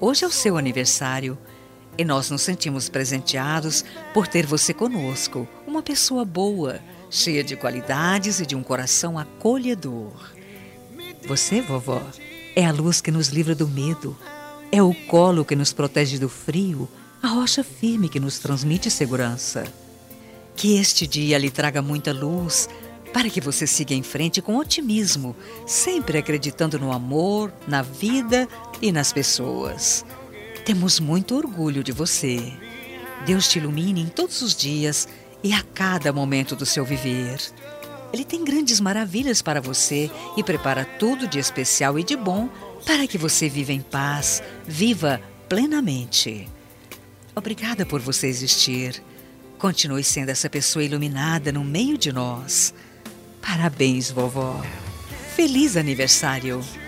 Hoje é o seu aniversário e nós nos sentimos presenteados por ter você conosco, uma pessoa boa, cheia de qualidades e de um coração acolhedor. Você, vovó, é a luz que nos livra do medo, é o colo que nos protege do frio, a rocha firme que nos transmite segurança. Que este dia lhe traga muita luz, para que você siga em frente com otimismo, sempre acreditando no amor, na vida e nas pessoas. Temos muito orgulho de você. Deus te ilumine em todos os dias e a cada momento do seu viver. Ele tem grandes maravilhas para você e prepara tudo de especial e de bom para que você viva em paz, viva plenamente. Obrigada por você existir. Continue sendo essa pessoa iluminada no meio de nós. Parabéns, vovó. Feliz aniversário!